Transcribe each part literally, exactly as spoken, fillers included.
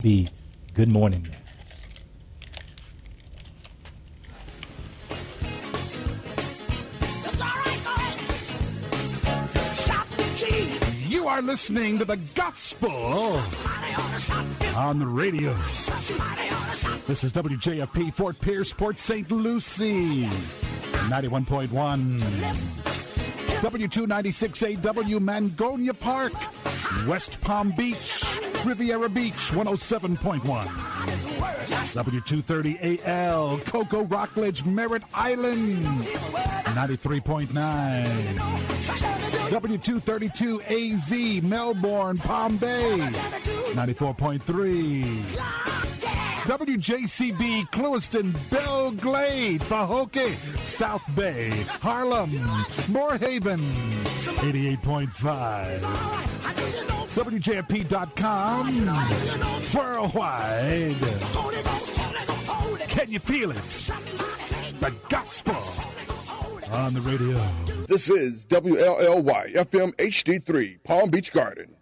P. Good morning. You are listening to the gospel on the radio. This is W J F P Fort Pierce, Port Saint Lucie, ninety-one point one. W two ninety-six A W Mangonia Park, West Palm Beach, Riviera Beach, one oh seven point one. W two thirty A L, Cocoa Rockledge, Merritt Island, ninety-three point nine. W two thirty-two A Z, Melbourne, Palm Bay, ninety-four point three. W J C B, Clewiston, Belglade, Pahokee, South Bay, Harlem, Moorhaven, eighty-eight point five. W J F P dot com, worldwide. Can you feel it? The gospel on the radio. This is W L L Y F M H D three, Palm Beach Gardens.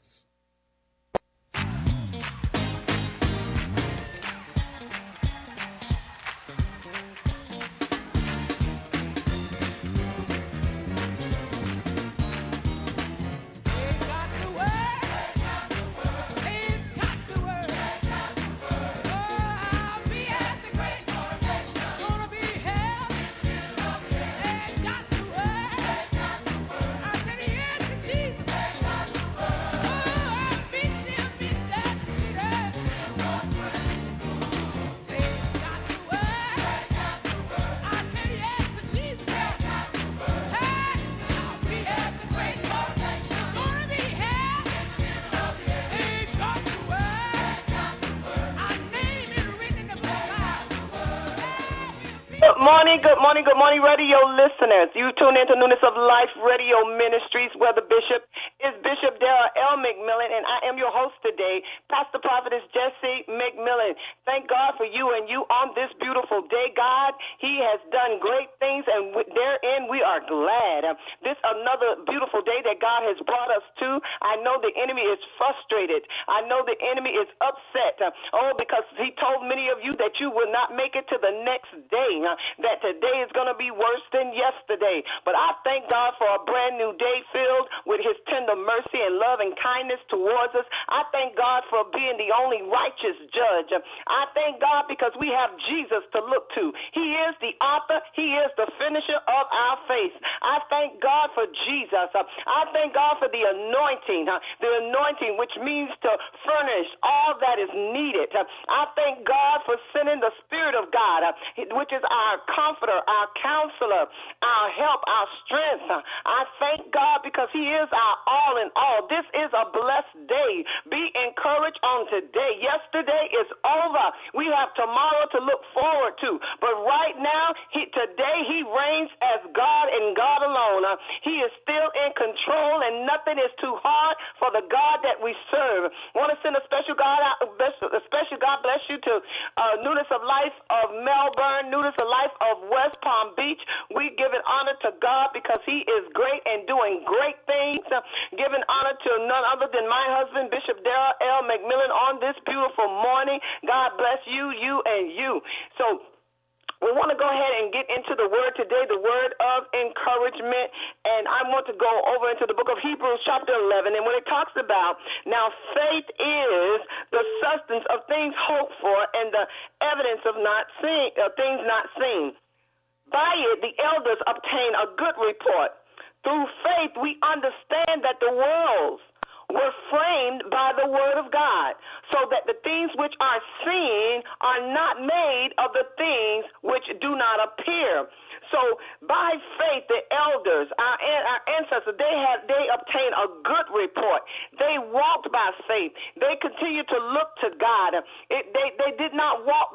Good morning, good morning, good morning, radio listeners. You tune into Newness of Life Radio Ministries, where the bishop is Bishop Darrell L. McMillan, and I am your host today, Pastor Prophetess Jessie McMillan. Thank God for you and you on this beautiful day, God. He has done great things, and therein we are glad. This another beautiful day that God has brought us to. I know the enemy is frustrated. I know the enemy is upset. Oh, because he told many of you that you will not make it to the next day, that today is going to be worse than yesterday. But I thank God for a brand new day filled with his tender mercy and love and kindness towards us. I thank God for being the only righteous judge. I thank God because we have Jesus to look to. He is the author. He is the finisher of our faith. I thank God for Jesus. I thank God for the anointing, the anointing which means to furnish all that is needed. I thank God for sending the Spirit of God, which is our comforter, our counselor, our help, our strength. I thank God because he is our all in all. This is a blessed day. Be encouraged on today. Yesterday is over. We have tomorrow to look forward to. But right now, he, today he reigns as God and God alone. Uh, he is still in control, and nothing is too hard for the God that we serve. I want to send a special God out, a special God bless you to uh, Newness of Life of Melbourne, Newness of Life of West Palm Beach. We give it honor to God because he is great and doing great things. Uh, giving honor to none other than my husband, Bishop Darrell L. McMillan, on this beautiful morning. God bless you, you, and you. So we want to go ahead and get into the word today, the word of encouragement, and I want to go over into the book of Hebrews chapter eleven, and when it talks about, now faith is the substance of things hoped for and the evidence of not seen, uh, things not seen. By it, the elders obtain a good report. Through faith, we understand that the worlds were framed by the word of God, so that the things which are seen are not made of the things which do not appear. So by faith, the elders, our, our ancestors, they had they obtained a good report. They walked by faith. They continued to look to God. It, they, they did not walk by sight.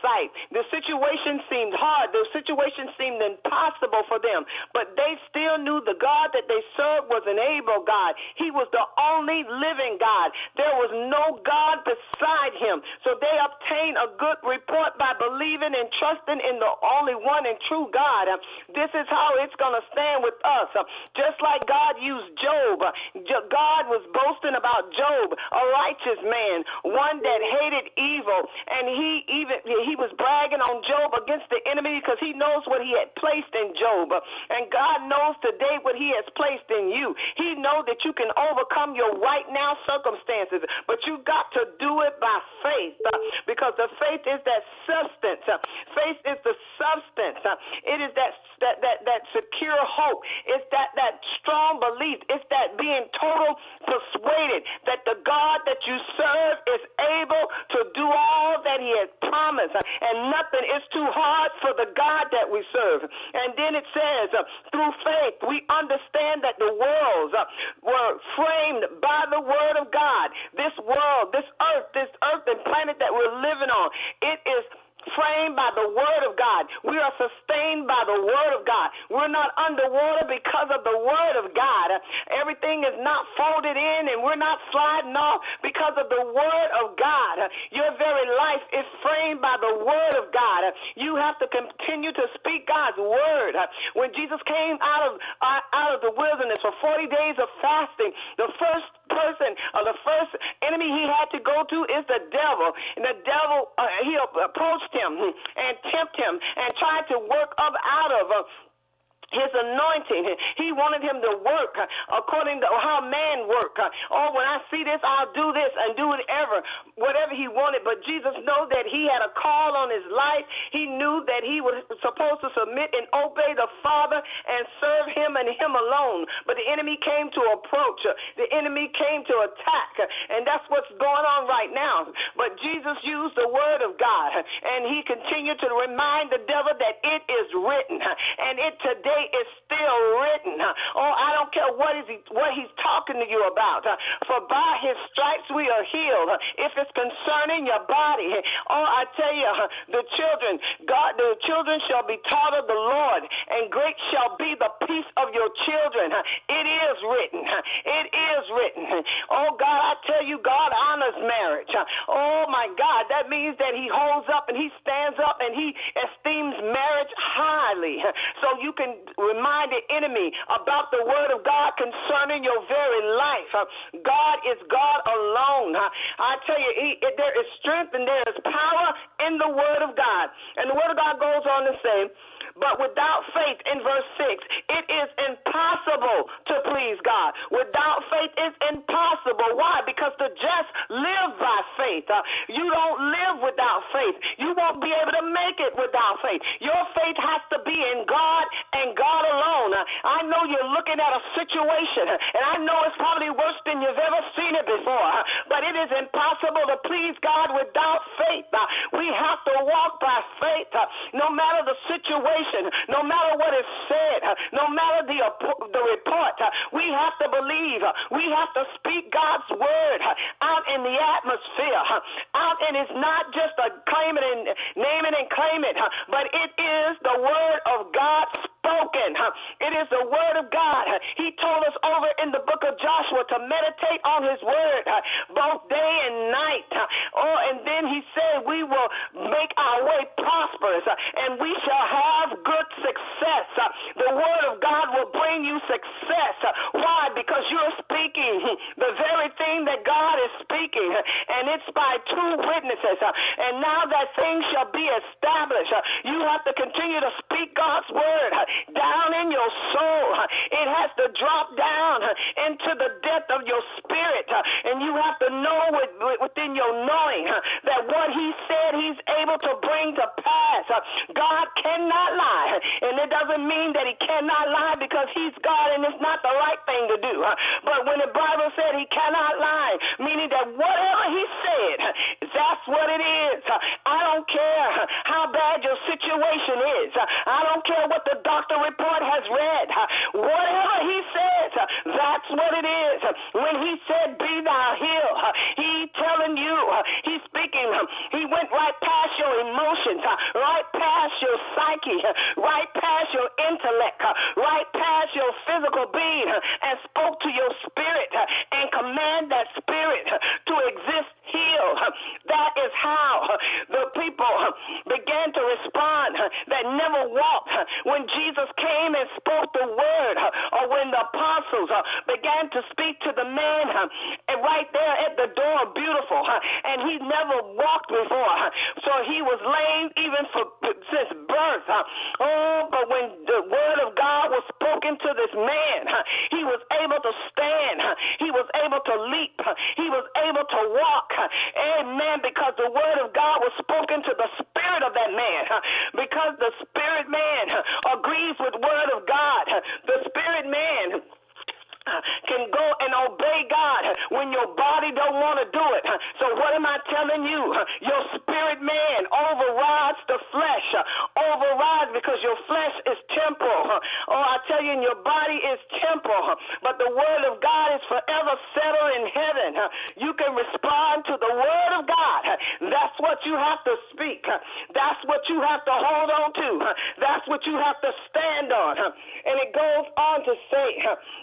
sight. The situation seemed hard. The situation seemed impossible for them. But they still knew the God that they served was an able God. He was the only living God. There was no God beside him. So they obtained a good report by believing and trusting in the only one and true God. This is how it's going to stand with us. Just like God used Job. God was boasting about Job, a righteous man, one that hated evil, and he even he was bragging on Job against the enemy because he knows what he had placed in Job. And God knows today what he has placed in you. He knows that you can overcome your right now circumstances, but you got to do it by faith, uh, because the faith is that substance. Uh, faith is the substance. Uh, it is that that that that secure hope. It's that that strong belief. It's that being total persuaded that the God that you serve is able to do all that he has promised, uh, and nothing is too hard for the God that we serve. And then it says, uh, through faith, we understand that the worlds uh, were framed by the word of God. This world, this earth, this earth and planet that we're living on, it is framed by the word of God. We are sustained by the word of God. We're not underwater because of the word of God. Everything is not folded in and we're not sliding off because of the word of God. Your very life is framed by the word of God. You have to continue to speak God's word. When Jesus came out of uh, out of the wilderness for forty days of fasting, the first person or the first enemy he had to go to is the devil. And the devil, uh, he approached him and tempt him and tried to work up out of uh, his anointing. He wanted him to work according to how man work. Oh, when I see this, I'll do this and do whatever, whatever he wanted. But Jesus knew that he had a call on his life. He knew that he was supposed to submit and obey the Father and serve him and him alone. But the enemy came to approach. The enemy came to attack. And that's what's going on right now. But Jesus used the word of God, and he continued to remind the devil that it is written. And it today is still written. Oh, I don't care what is he, what he's talking to you about. For by his stripes we are healed. If it's concerning your body, oh, I tell you, the children, God, the children shall be taught of the Lord, and great shall be the peace of your children. It is written. It is written. Oh, God, I tell you, God honors marriage. Oh, my God, that means that he holds up and he stands up and he esteems marriage highly. So you can remind the enemy about the word of God concerning your very life. God is God alone. I tell you, he, there is strength and there is power in the word of God. And the word of God goes on to say, but without faith, in verse six, it is impossible to please God. Without faith, it's impossible. Why? Because the just live by faith. Uh, you don't live without faith. You won't be able to make it without faith. Your faith has to be in God and God alone. Uh, I know you're looking at a situation, and I know it's probably worse than you've ever seen it before, uh, but it is impossible to please God without faith. Uh, we have to walk by faith, uh, no matter the situation. No matter what is said, no matter the, the report, we have to believe. We have to speak God's word out in the atmosphere. Out, and it's not just a claim it and name it and claim it, but it is the word of God spoken. It is the word of God. He told us over in the book of Joshua to meditate on his word both day and night. Oh, and then he said we will make our way prosperous and we shall have good success. The word of God will bring you success. Why? Because you're speaking the very thing that God is speaking, and it's by two witnesses. And now that thing shall be established. You have to continue to speak God's word down in your soul. It has to drop down into the depth of your spirit, and you have to know within your knowing that what he said he's able to bring to pass. God cannot lie, and it doesn't mean that he cannot lie because he's God and it's not the right thing to do. But when the Bible said he cannot lie, meaning that whatever he said, that's what it is. I don't care how bad your situation is. I don't care what the doctor report has read. Whatever he says, that's what it is. When he said, be thou healed, he telling you, he's speaking, he went right past your emotion. emotions, right past your psyche, right past your intellect, right past your physical being, and spoke to your spirit and command that spirit to exist healed. That is how the people began to respond that never walked when Jesus came and spoke the word, or when the apostles began to speak to the man and right there at the door, beautiful, and he never walked before, so he was lame even for since birth. Oh, but when the word of God was spoken to this man, he was able to stand, he was able to leap, he was able to walk. Amen. Because the word of God was spoken to the spirit of that man. Because the spirit man agrees with word of God. The spirit man can go and obey God when your body don't want to do it. So what am I telling you? Your spirit man overrides the flesh. Overrides because your flesh is temporal. Oh, I tell you, your body is temporal. But the word of God is forever settled in heaven. You can respond to the word of God. That's what you have to speak. That's what you have to hold on to. That's what you have to stand on. And it goes on to say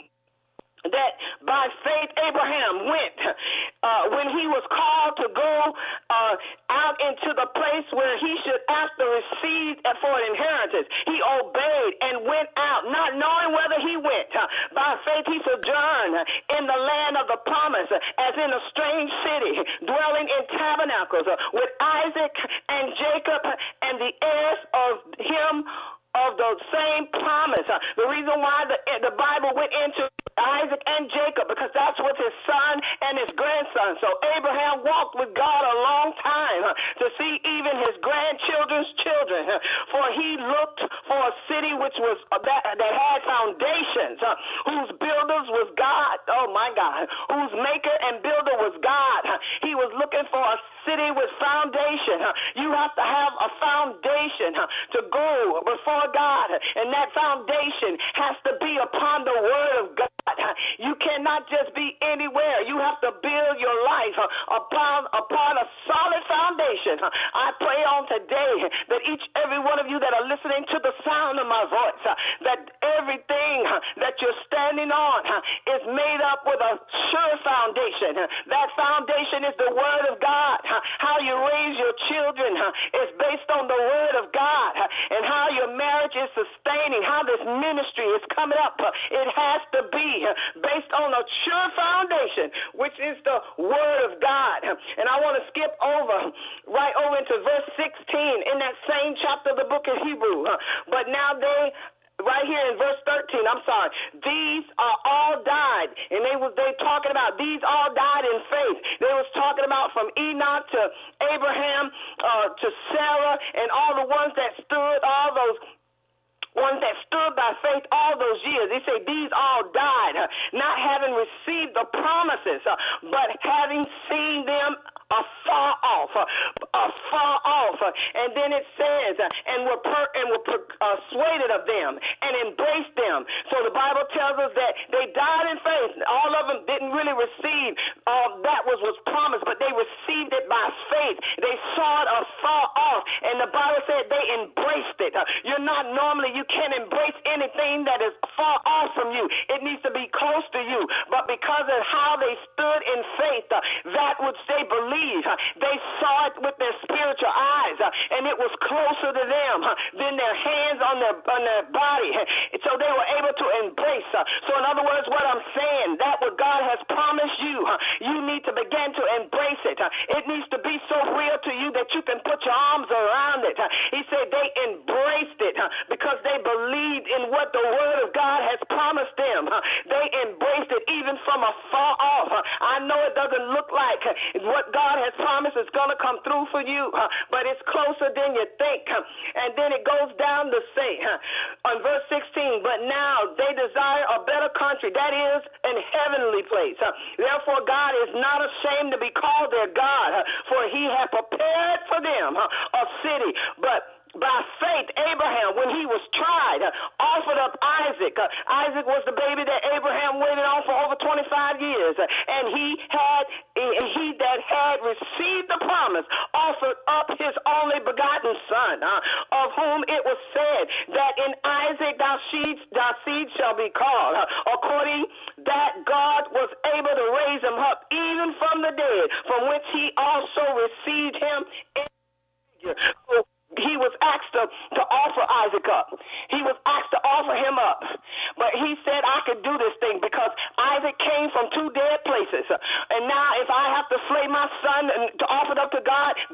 that by faith Abraham went uh, when he was called to go uh, out into the place where he should after receive for an inheritance. He obeyed and went out, not knowing whether he went. Uh, by faith he sojourned in the land of the promise, as in a strange city, dwelling in tabernacles uh, with Isaac and Jacob and the heirs of him of the same promise. Uh, the reason why the, the Bible went into Isaac and Jacob, because that's what his son and his grandson. So Abraham walked with God a long time uh, to see even his grandchildren's children. Uh, for he looked for a city which was uh, that, that had foundations, uh, whose builders was God. Oh my God, whose maker and builder was God. Uh, he was looking for a city with foundation. Uh, you have to have a foundation uh, to go before God, and that foundation has to be upon the word of God. You cannot just be anywhere. You have to build your life upon upon a solid foundation. I pray on today that each every one of you that are listening to the sound of my voice, that everything that you're standing on is made up with a sure foundation. That foundation is the word of God. How you raise your children is based on the word of God, and how your marriage is sustaining, how this ministry is coming up. It has to be based on a sure foundation, which is the word of God. And I want to skip over, right over into verse sixteen in that same chapter of the book of Hebrew. But now they, right here in verse thirteen, I'm sorry, these are all died, and they was they talking about these all died in faith. They was talking about from Enoch to Abraham uh, to Sarah, and all the ones that stood, all those ones that stood by faith all those years. They say these all died, uh, not having received the promises, uh, but having seen them afar off, uh, afar off. Uh, and then it says, uh, and were per, and were persuaded of them and embraced them. So the Bible tells us that they died in faith. All of them didn't really receive uh, that was was promised, but they received it by faith. They saw it afar off, and the Bible said they embraced it. Uh, you're not normally, you can't embrace anything that is far off from you. It needs to be close to you. But because of how they stood in faith, uh, that which they believed, uh, they saw it with their spiritual eyes, uh, and it was closer to them uh, than their hands on their on their body. And so they were able to embrace. Uh, so in other words, what I'm saying, that what God has promised you, uh, you need to begin to embrace it. Uh, it needs to be so real to you that you can put your arms around it. Uh, he said they embraced it uh, because they believed in what the word of God has promised them. Uh, they embraced it even from afar off. Uh, I know it doesn't look like uh, what God has promised is going to come through for you, uh, but it's closer than you think. Uh, and then it goes down to say uh, on verse sixteen, but now they desire a better country, that is an heavenly place. Uh, therefore God is not ashamed to be called their God, uh, for he had prepared for them uh, a city. But by faith, Abraham, when he was tried, uh, offered up Isaac. Uh, Isaac was the baby that Abraham waited on for over twenty-five years. Uh, and he had, he that had received the promise offered up his only begotten son, uh, of whom it was said that in Isaac thy seed, thy seed shall be called, uh, according that God was able to raise him up even from the dead, from which he also received him in figure. So he was asked to, to offer Isaac up. He was asked to offer him up. But he said, I could do this thing because Isaac came from two dead places. And now if I have to slay my son and to offer it up to God,